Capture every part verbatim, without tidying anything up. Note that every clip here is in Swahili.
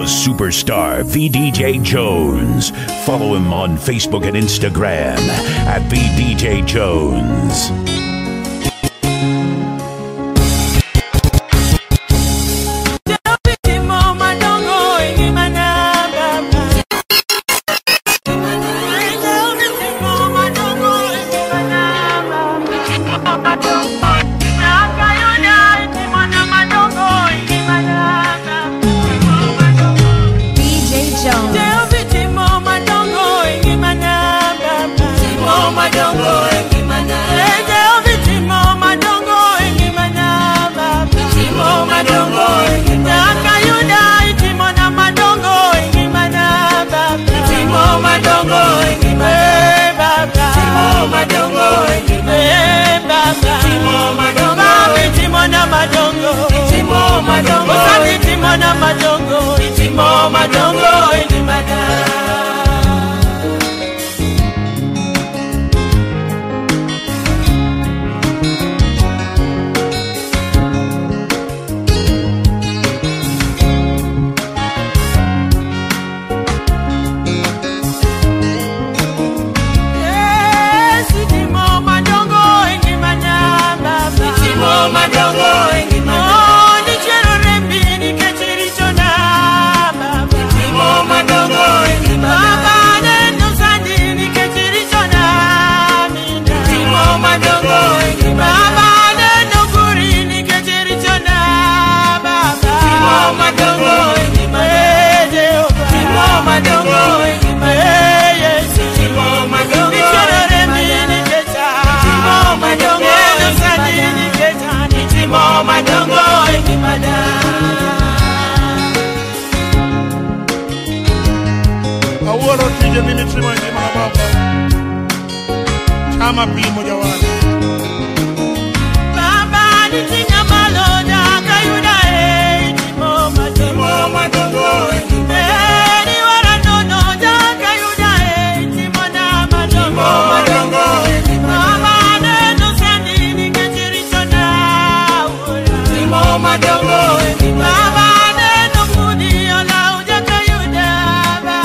superstar V D J Jones. Follow him on Facebook and Instagram at V D J Jones.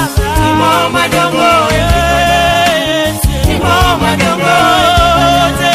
Madongo,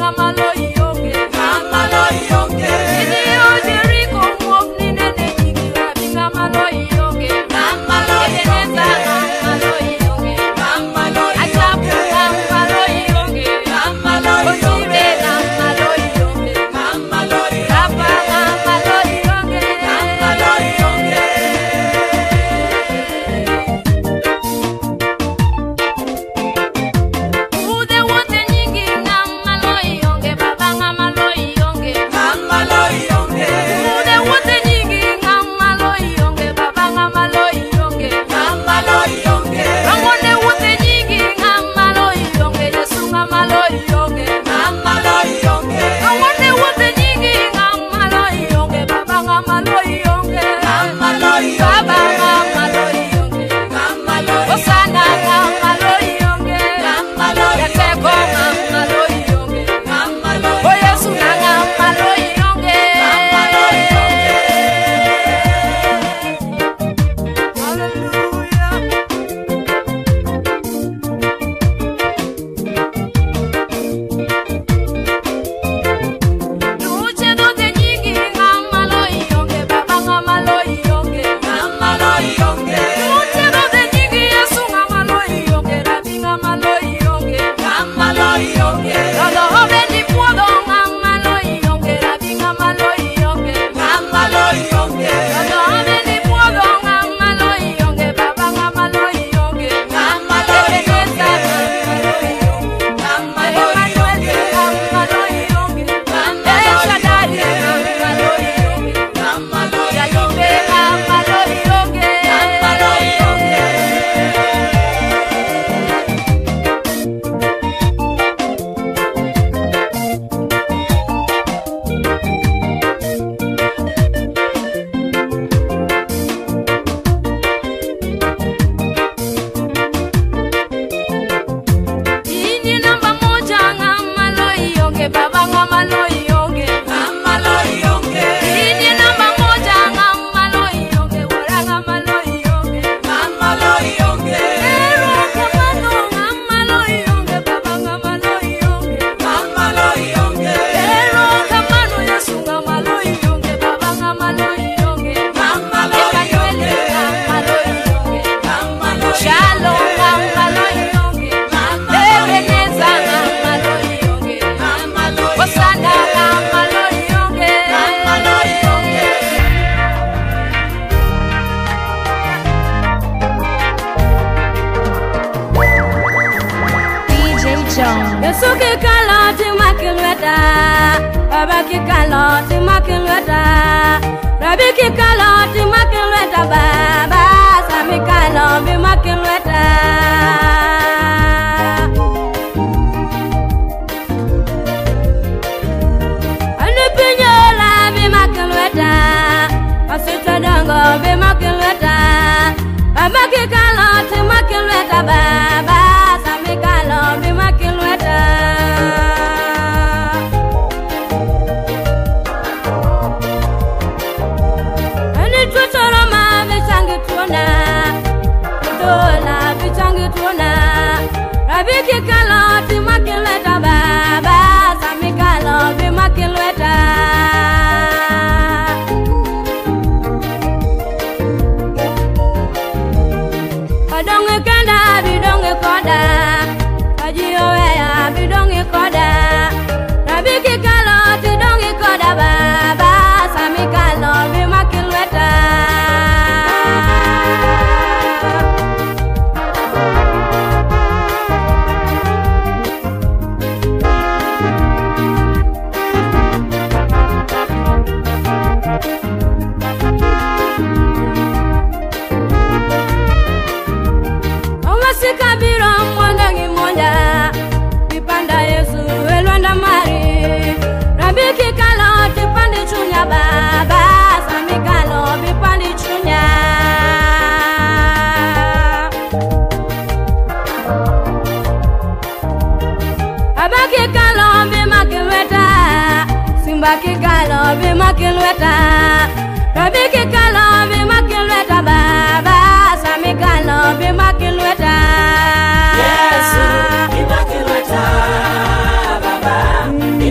Suki kaloti makilweta, babaki kaloti makilweta, rabiki kaloti makilweta, baba sami kalombi makilweta. Anu pinyola bi makilweta, asita dongo bi makilweta, babaki kaloti makilweta, baba sami kalombi makilweta. Rabiki kaloti makilweta, baba sami kalombi makilweta. Adonge kanda bidonge koda, ajiowea bidonge koda. Rabiki kaloti donge koda, baba sami kalombi makilweta. Baba sami kalombi pandi chunya. Abaki kalombi makilweta, simbaki kalombi makilweta, rabiki kalombi makilweta, baba sami kalombi makilweta. Yesu makilweta, baba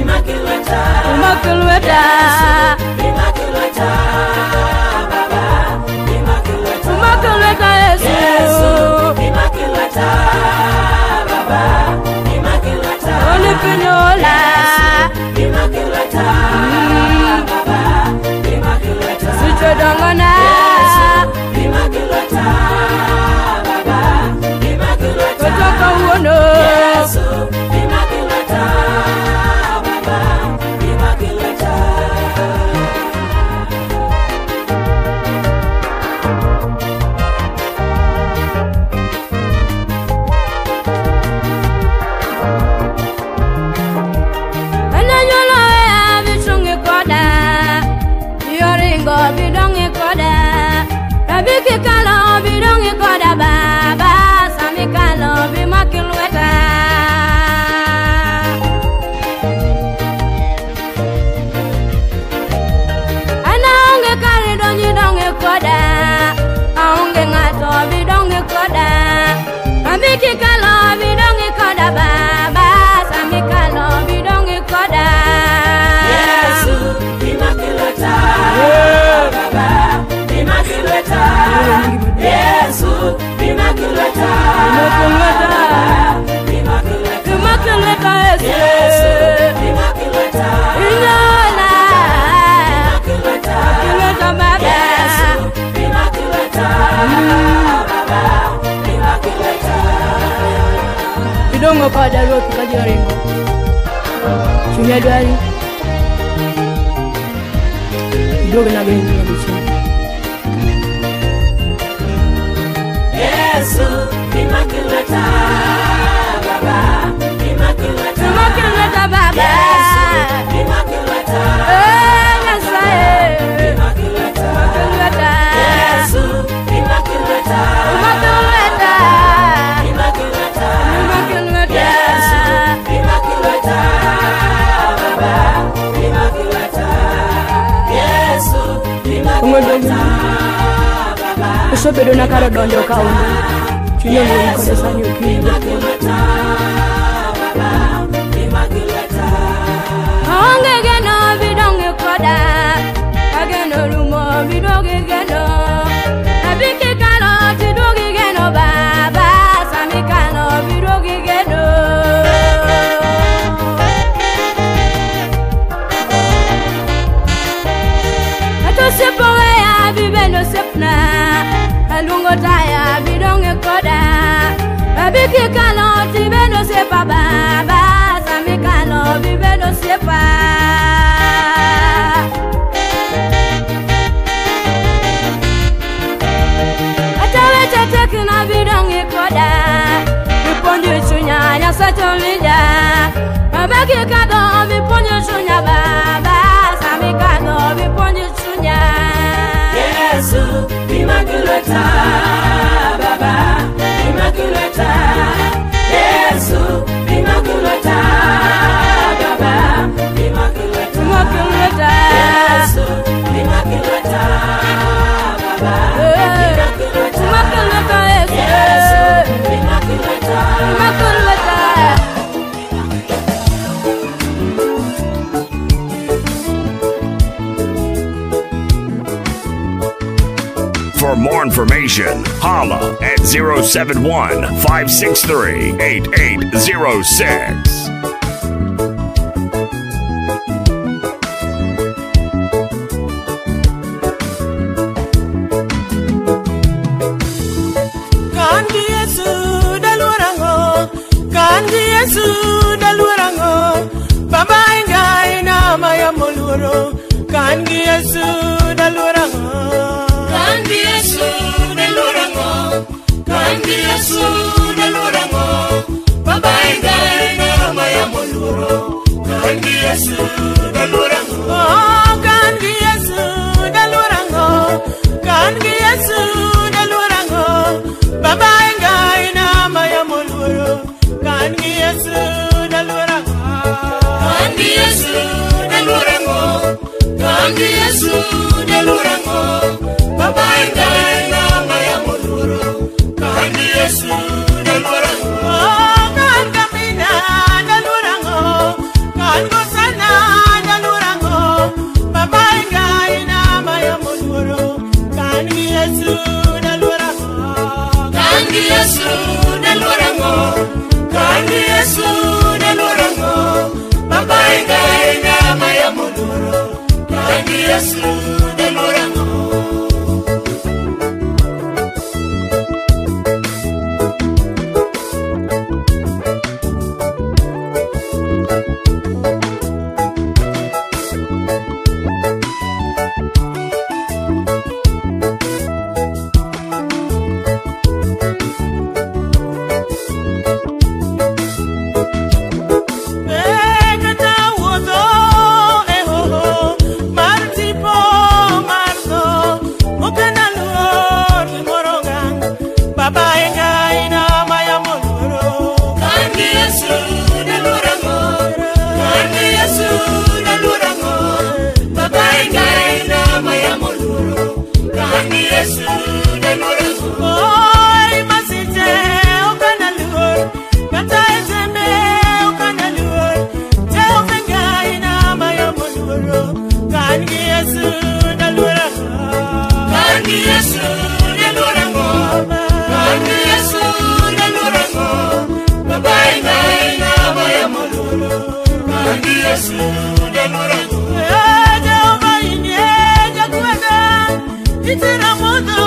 Kidongo kwa daro tukajorengo Chunya dwari Kidogo na gengi ya bichi Yesu Immaculata Baba Immaculata Immaculata Baba Yesu Immaculata Immaculata Immaculata Yesu Immaculata Immaculata Immaculata Yesu Immaculata Baba Immaculata Yesu Immaculata Eso pedo na karo donjo kaundu Chunya mwenye kode sanyo kini Immaculata Baba Immaculata Onge geno bidonge koda Ageno rumo bidonge geno Abiki kano tidoge geno baba Sami kano bidonge geno Ato sepowe ya bibendo sepna Alungo taya bidonge koda Abiki kano tibendo sepa baba Sami kano bibendo sepa Atawe chatek na bidonge koda Biponju chunya nyasacho lija Abiki kano biponju chunya baba Sami kano biponju chunya Yesu Immaculata Baba Immaculata Yesu Immaculata Baba Immaculata Immaculata Yesu Immaculata Baba Immaculata Immaculata Yesu Immaculata Immaculata For more information, holla at zero seven one, five six three, eight eight zero six. Kangi Yesu dalurango, Kangi Yesu dalurango, Baba ingai na maya moluro, Kangi Yesu dalurango, Kangi Yesu dalurango, Kangi Yesu dalurango, Baba ingai na maya moluro, Kangi Yesu dalurango, oh Kangi Yesu dalurango, Kangi Yesu dalurango, Baba ingai na maya moluro, Kangi Yesu dalurango, Kangi Yesu dalurango, Kangi Yesu dalurango, Baba ingai na maya moluro, Kangi Yesu dalurango, kan kamina dalurango, kan gosana dalurango, Baba ingai na maya moluro, Kangi Yesu dalurango, Kangi Yesu dalurango, Kangi Yesu dalurango, Baba ingai na maya moluro, Kangi Yesu dalurango.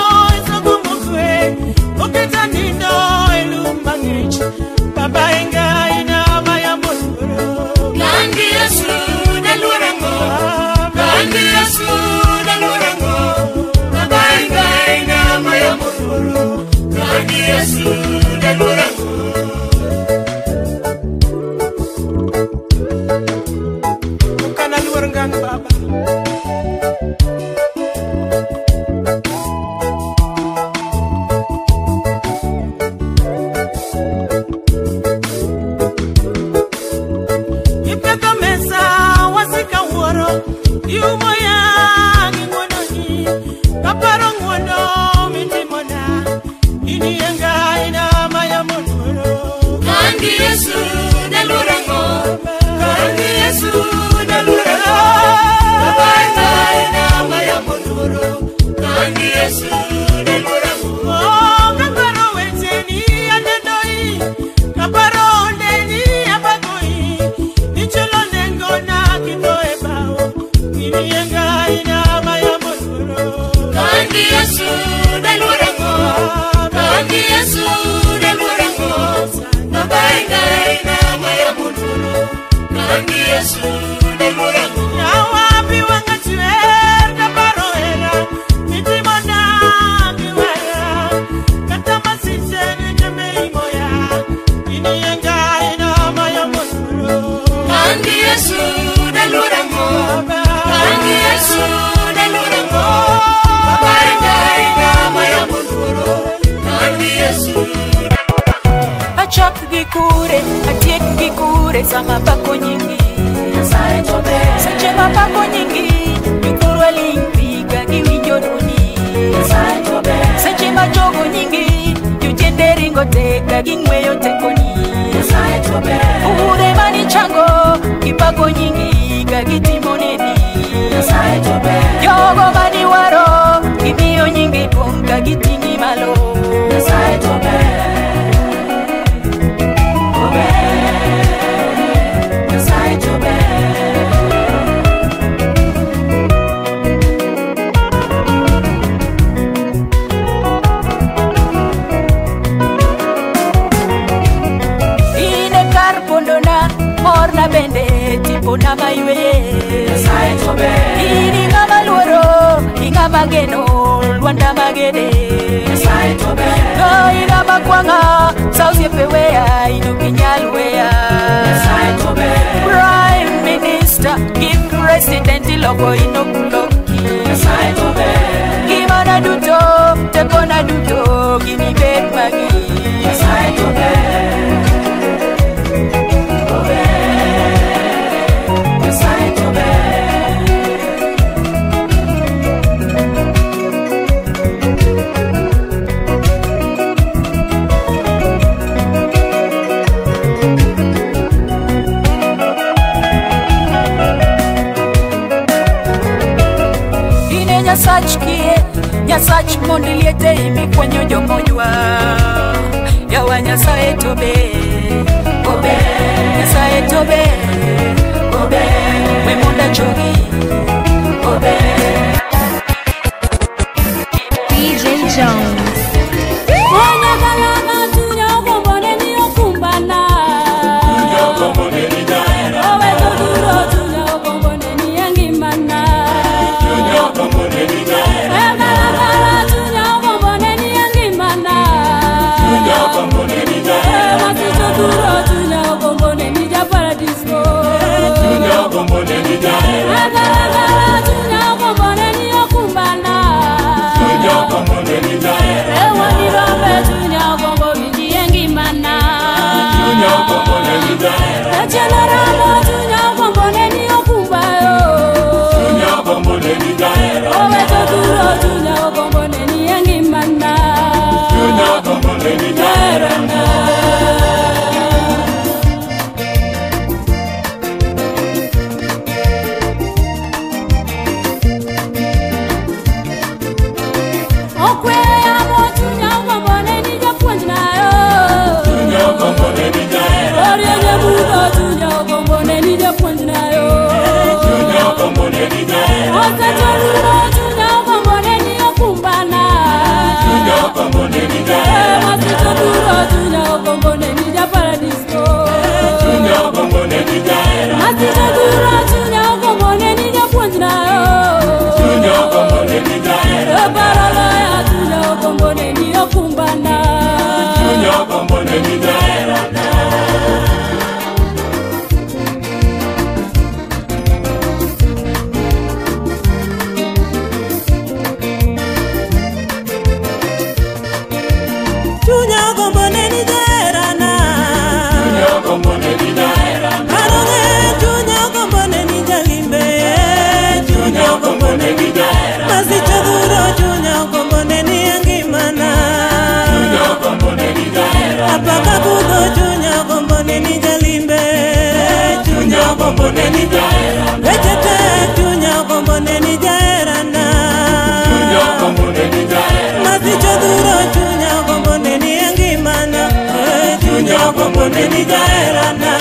Baba inga moluoro kangi Yesu daluorango kana luor ngang baba sama pako nyingi sache mapako nyingi yukurwa limpiga giwinjo duni sache majogo nyingi yutiende ringo teka gingweyo tekoni ure mani chango kipako nyingi gagitimoneni yogo mani waro gimiyo nyingi duong gagitingi malo Morna bende tipo na maywe ini ngama luoro ingama geno luanda magede no ingama kwanga sauzi pewea ino kinyalwea Prime Minister give President logo ino kuloki gimana duto tekona duto gini bed magi Nyasach kie, nyasach mondiliete imi kwenyo jomojwa yawa nyasaye tobe, obe, nyasaye tobe, obe, we monda chogi, obe D J Jones Wana kalama tunya kombone ni okumbana Tunya kombone ni daera Owe toduro tunya kombone ni yangimana Tunya kombone ni daera Ekala kala tunya kombone ni yangimana Tunya kombone ni daera Watu toduro tunya kombone ni japaradisco Tunya kombone ni daera Ekala kala tunya kombone ni okumbana Tunya kombone ni daera Ewa ni rombe tunya kombone ni yangimana Tunya kombone ni daera Echela ramo tunya kombone ni okumbayo Tunya kombone ni daera Owe toduro tunya kombone ni yangimana Tunya kombone ni daera Okwe ya mo tunya kombone ni japuanjnayo Tunya kombone ni daera Ori ya budo tunya kombone ni japuanjnayo Tunya kombone ni daera Oka toduro tunya kombone ni okumbana Tunya kombone ni daera Watu toduro tunya kombone ni japaradisco Tunya kombone ni daera Watu toduro tunya kombone ni japuanjnayo Tunya kombone ni daera Barala ya tunya kombone ni okumbana gombone ni jaerana. Wetete chunya gombone ni jaerana. Chunya gombone ni jaerana. Masicho duro chunya gombone ni angimana. Chunya gombone ni jaerana.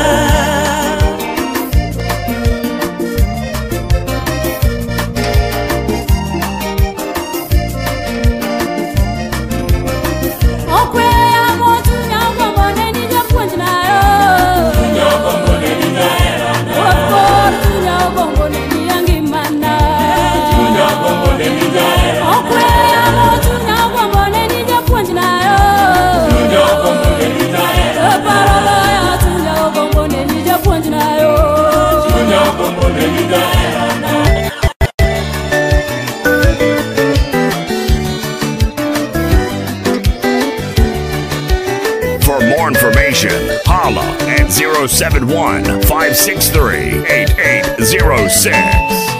For more information, holla at zero seven one, five six three, eight eight zero six.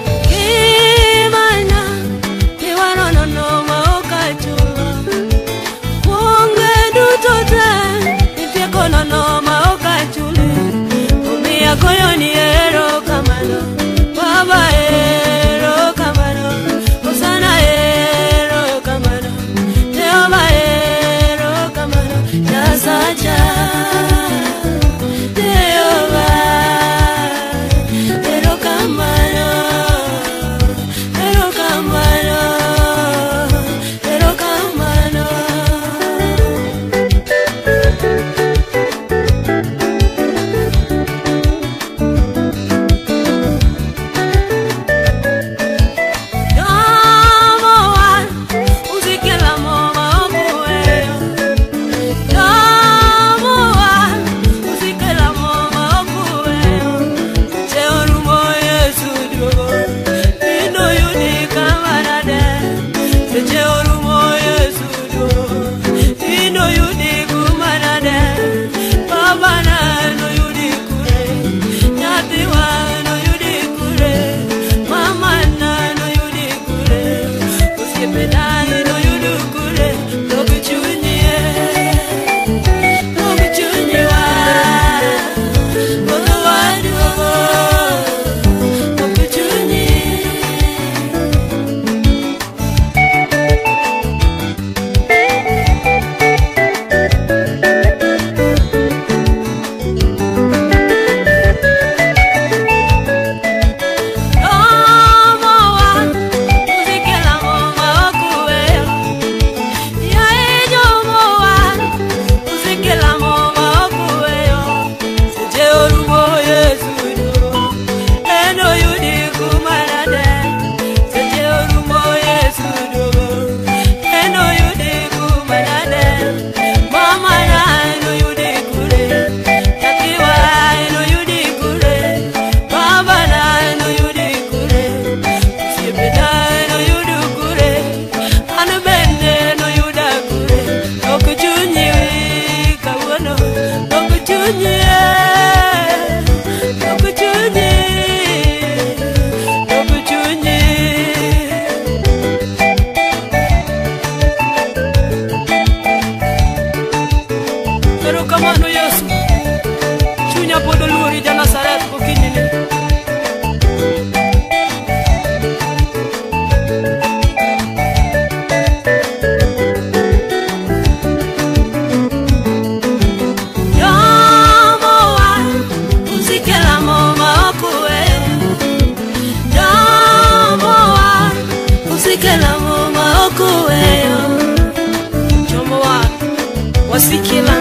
Wasikila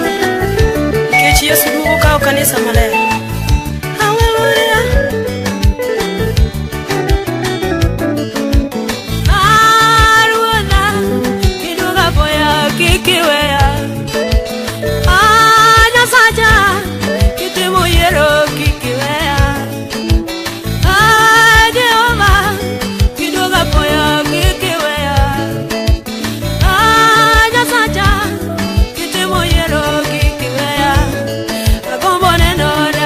Kechi Yesu duka ukanisa malaya. Hallelujah. Aruna kiduga boya kikiwea. Anya saja kitimo yero kikiwea. Adioma kiduga boya kikiwea. Anya saja kitimo yero kikiwea. Agombone no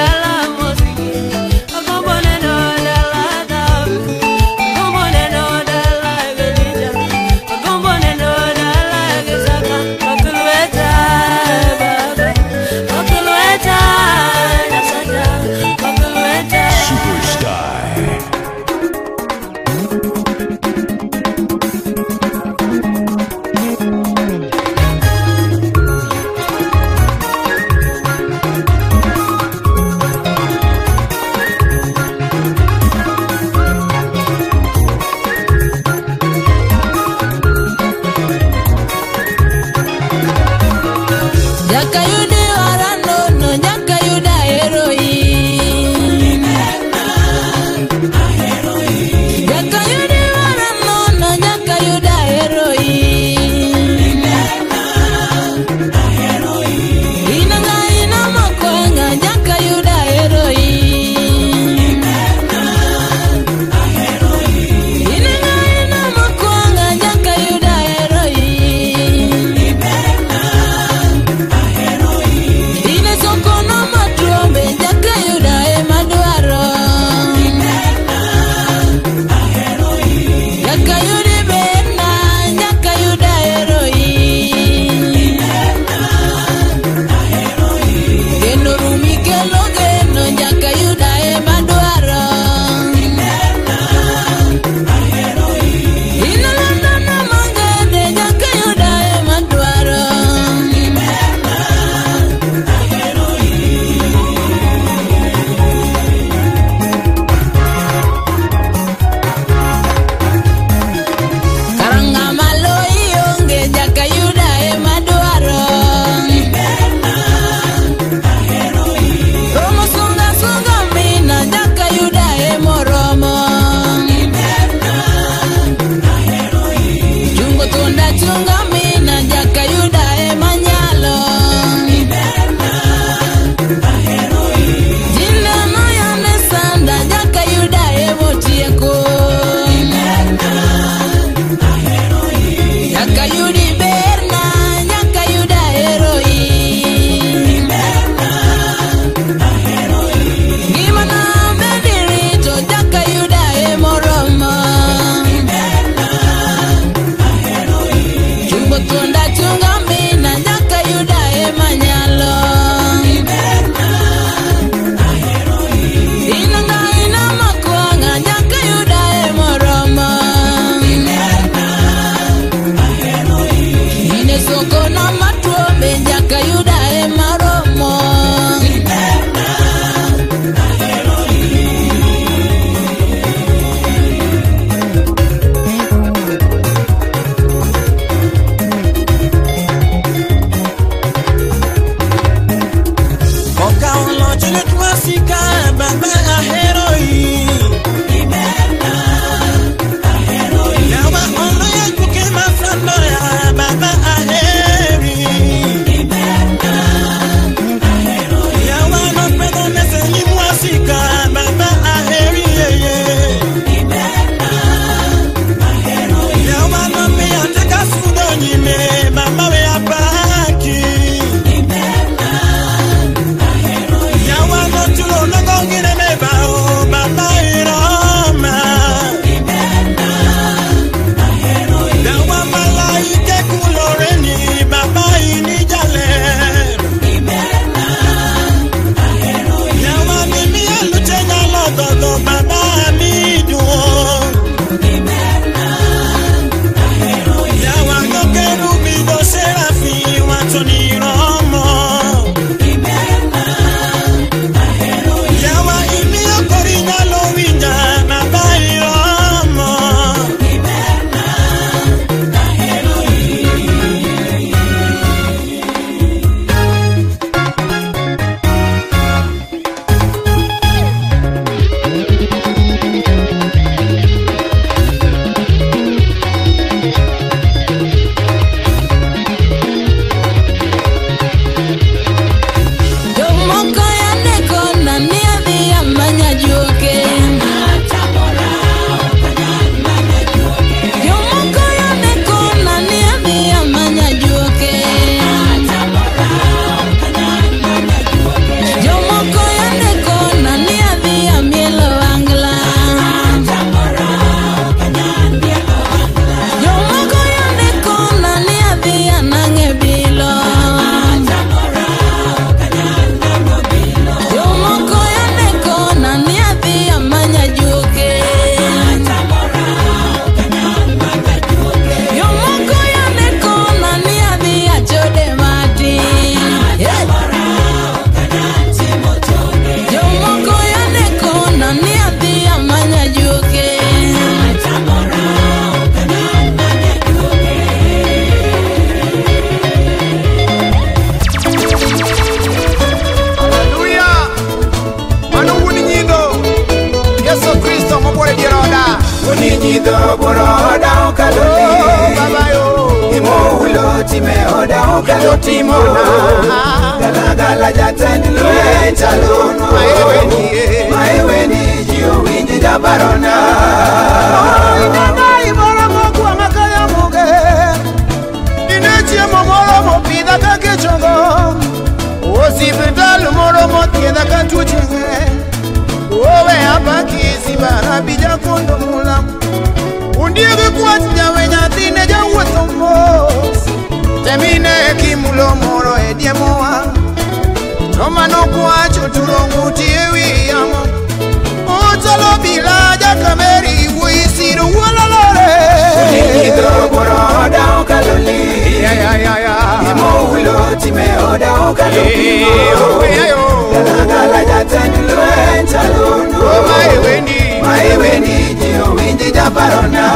okalo timona Gala gala jatend lweny chalono Maewe ni ji owinji jabarona Inenai moro mokwonga kaya muge Ine chiemo moro mopidha kake chongo Osiptal moro mothiedha ka tuoche Owe apakisi barabija kondo mulam Undiege kwat jawe nyathine jawuotho mos Temine kimulo moro e diemowa Toma no kwacho turonguti e wiyamo Otalo bila jakameri uisiru uololore Unigidho boroda okaloli Ya ya ya ya Imo ulo time oda okaloli Gala gala jatend lweny chalono Maewe ni Maewe ni ji owinji jabarona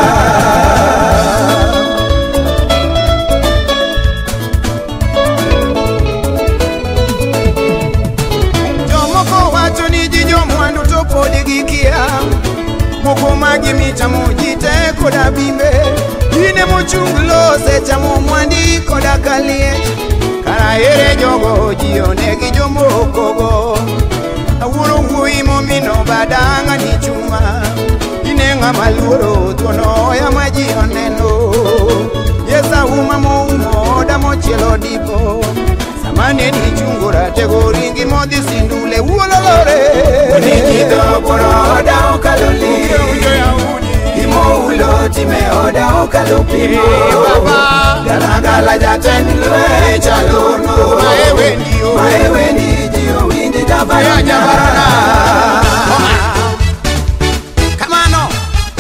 Jomoko wacho ni ji jomwandu to pod gikia Moko magi michamo ji te koda bimbe Ine mochung lose chamo mwandi koda kaliech Kara ere jogo ji onegi jomoko go Awuro wuoyi momino badanga ni chuma Ine ng'ama luoro thuono ya maji oneno Yesa uma moumo oda mochielo dipo Samane ni chungo ratego ringi modhi sindule uololore Unigidho boroda okaloli Imo ulo time oda okalopimo Gala gala jatend lweny chalono Maewe ni o Maewe ni ji owinji jabarona Kamano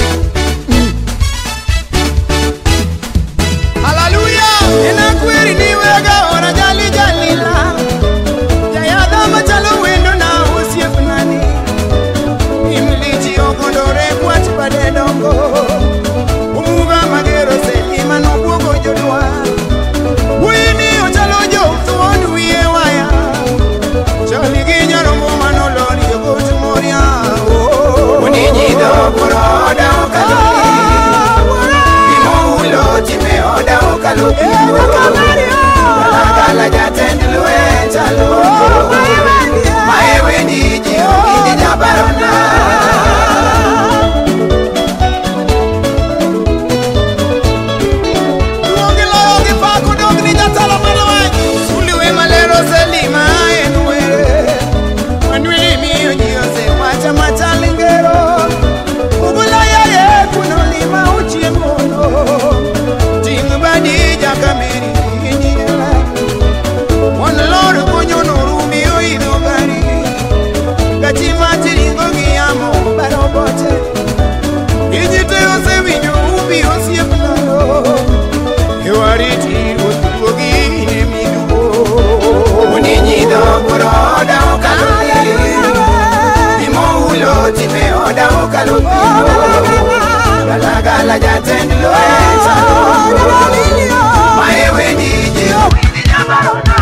Hallelujah Ena kweri ni wega ora jali jalila Jayadha machalo wendo na usiep nani Imlichi ogondore kwach bade dongo Umuga magero selima no buogo jodwa Wini ochalo jo thuon wiye waya Chali ginyaro moma no lori yogotu moria Unigidho boroda okaloli Imo ulo time oda okalopimo Gala gala jatend lweny chalono Maewe ni ji owinji jabarona Gala gala jatend lweny chalono Maewe ni ji owinji jabarona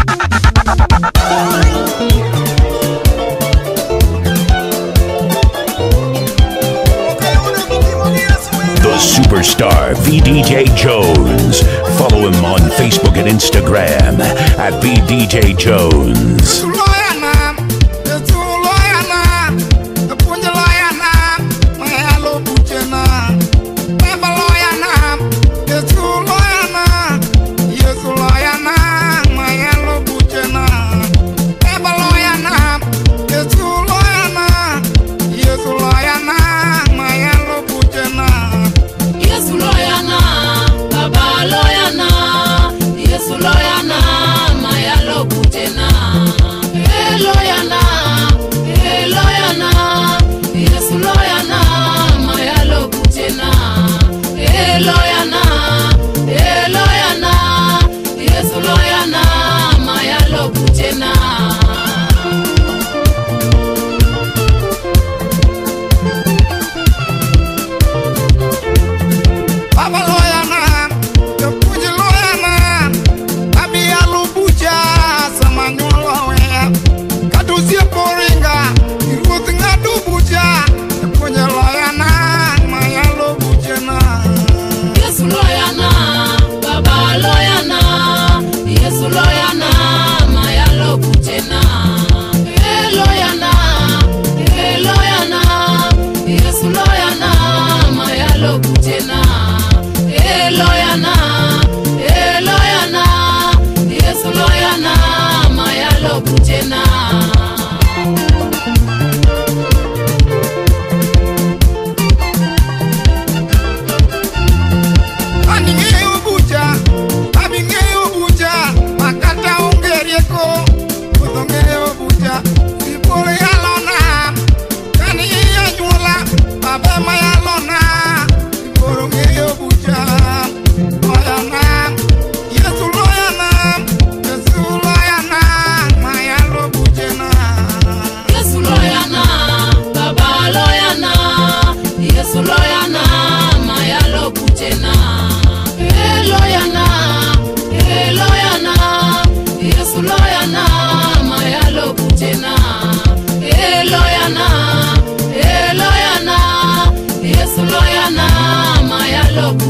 The superstar V D J Jones. Follow him on Facebook and Instagram at V D J Jones. Yesu loyana, Maya lo butena.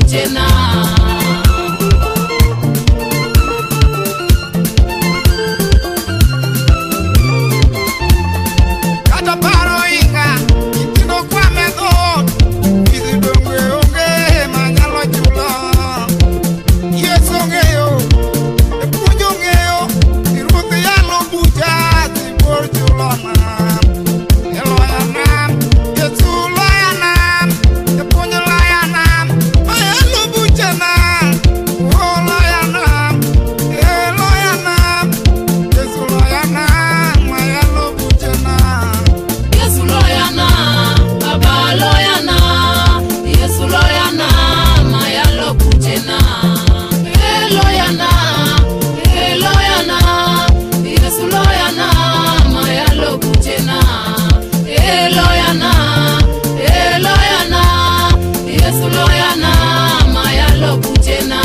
buchena. Kata paro inga, itino kwa medo, izi dongwe onge, manyalo chulo. Yeso ngeyo, epunyo ngeyo, iruthi yalo bucha, zibor chulo na. Eloya nam, Yesu loya nam, epunyo loya nam, mayalo bucha na. Oh loya nam, eloya nam, Yesu loya nam, mayalo bucha na. Yesu loyana, Baba loyana, Yesu loyana, mayalo buchena. Eh loyana, eh loyana, Yesu loyana, mayalo buchena. Eh loyana, eh loyana, Yesu loyana, mayalo buchena.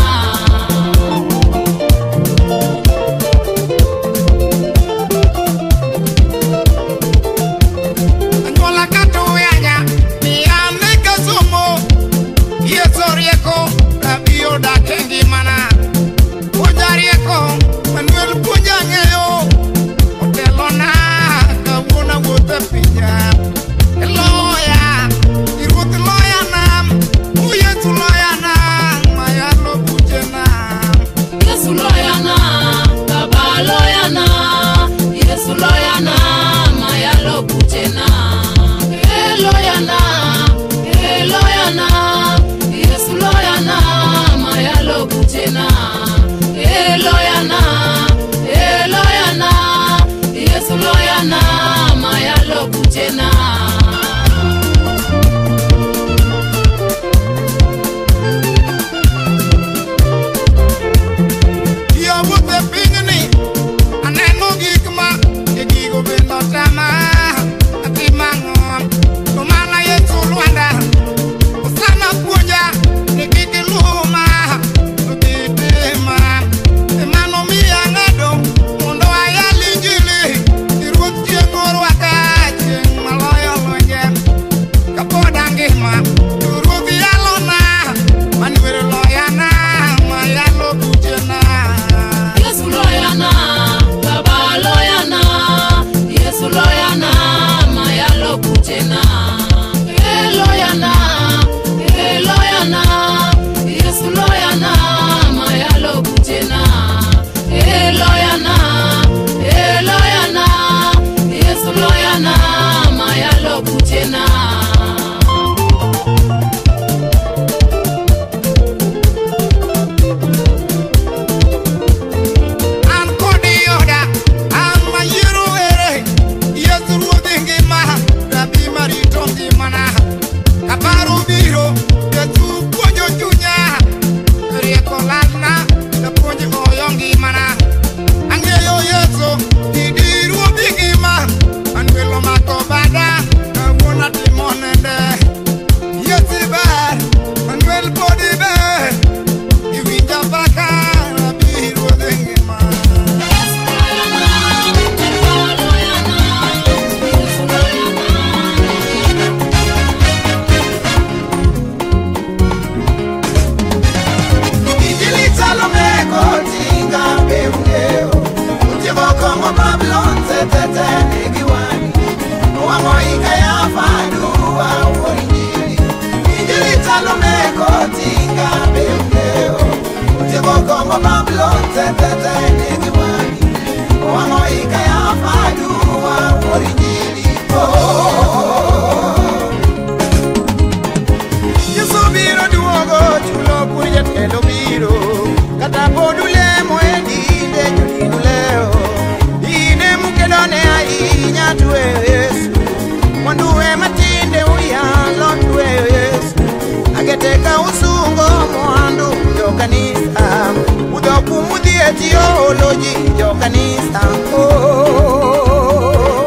Angola kato yanya, mi ameka sumo. Yeso rieko, rabio da kengi mana. Puja rieko, Manuel puja ngeyo. Otelona, kawuna wote pija. Eloya, iruti loya nam. Uyesu loya nam, mayalo bujena. Yesu loyana, Baba loyana, Yesu loyana, mayalo buchena. Eh loyana, eh loyana, Yesu loyana, mayalo buchena. Eh loyana, eh loyana, Yesu loyana, mayalo buchena. Yo wote pingni, aneno gikma, e gigo bendo tama, atimang'om, to mana Yesu Lwanda, osama puonja, ni kik iluma, to gitima, emano miya ng'ado, mondo ayal Injili, ni Ruoth chieng' orwaka, chieng' maloyo lwenje, kapod angima, to Ruoth yalona, Manuel loyana, mayalo buchena. Yesu loyana, Baba loyana, Yesu loyana, mayalo buchena. Eh loyana, eh loyana, Yesu loyana, mayalo buchena. Eh loyana, eh loyana, Yesu loyana, mayalo buchena. An kodi yoda, an mayiro ere, Yesu Ruoth ngima, rabi marito ngimana. Kaparo biro, Yesu puonjo chunya, rieko lalna, japuonj oyo ngimana. Ang'eyo Yesu, didi Ruoth ngima, an welo mako bada, kawuono atimo nende. Yesu ber, Manuel podi ber, iwinja paka, rabi Ruoth ngima. Injili chalo meko tinga beungeo. Utigo kongo Babylon setete negiwani. Wango ika ya fadu wa uorinjili. Injili chalo meko tinga beungeo. Utigo kongo Babylon setete negiwani. Wango ika ya fadu wa uorinjili. Oh. Yesu biro duogo chulo kur jatelo biro, kata pod ulemo e dinde jodino leo. Ine mukedone ahinya tweyo Yesu, mwandu ema tinde uyalo tweyo Yesu. Agete ka usungo mwandu jo kanisa, udho kumudhi e teoloji jo kanisa. Oh.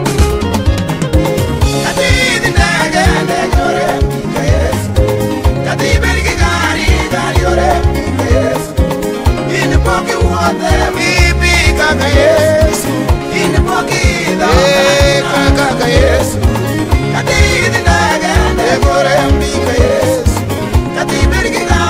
Kati idhi ndege ndege ore mpika Yesu. Kati ibed gi gari gari ore mpika Yesu. In poki wuothe Bibi kaka Yesu, in poki idho eh kaka Yesu. Kati idhi ndege ndege ore mpika Yesu. Kati ibed gi gari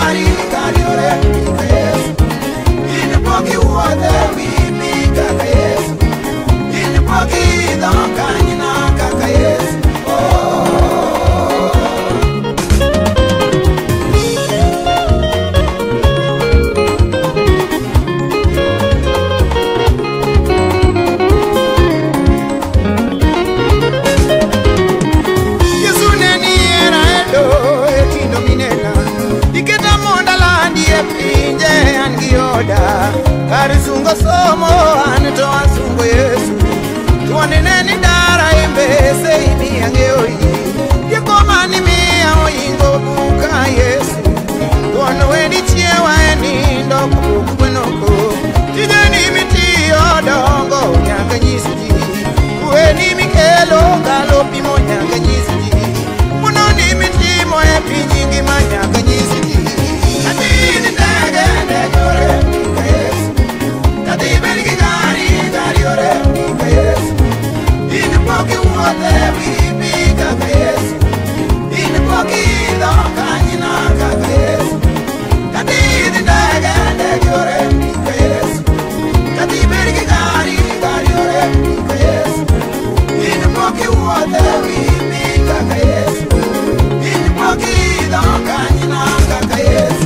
poki wuothe wi mi kaka Yesu. In poki idho kanyina kaka Yesu.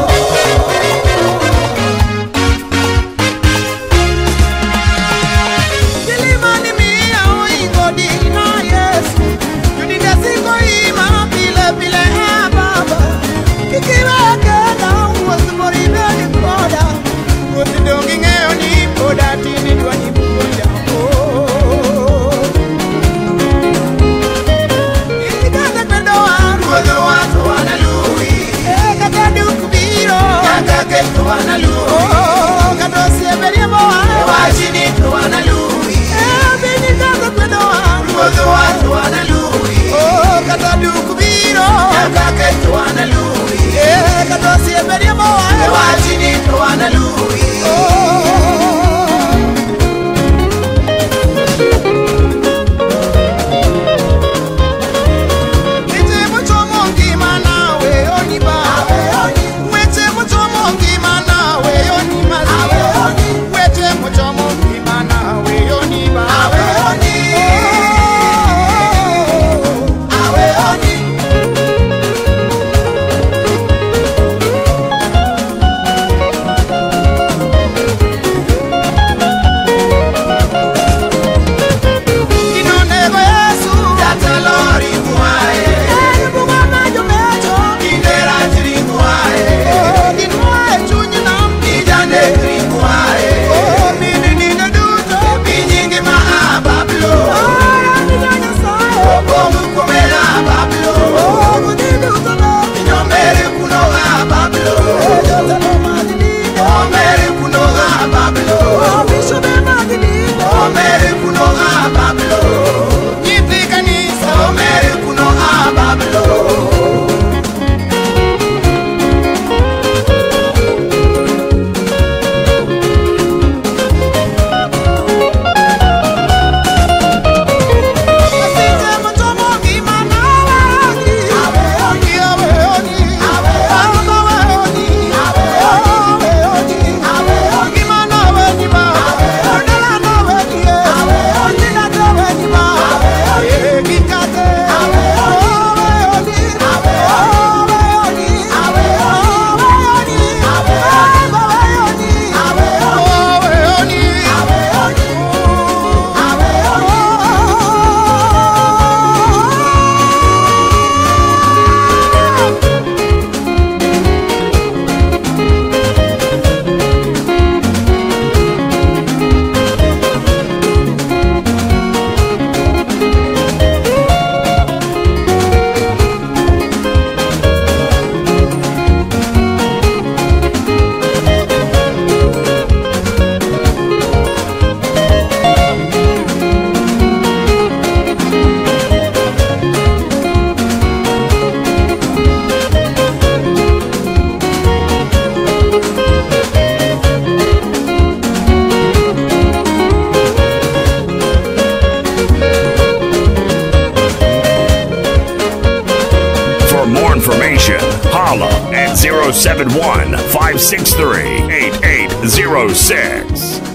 Kilimani miya oingo dina Yesu. Judinga singo ima pile pile ha baba. Kikiweke na uosu moribe ni koda. Uosu dongi ngeo ni koda tini dwa ni buonja. Ikikata kwendo wa ruodho watu wanalui. Kata duku biro kata keto wanalui. Kata sieberi moa wachini tu wanalui. Bini kata kwendo wa ruodho watu wanalui. Kata duku biro kata keto wanalui. Kata sieberi moa wachini tu wanalui. Holla at zero seven one, five six three, eight eight zero six.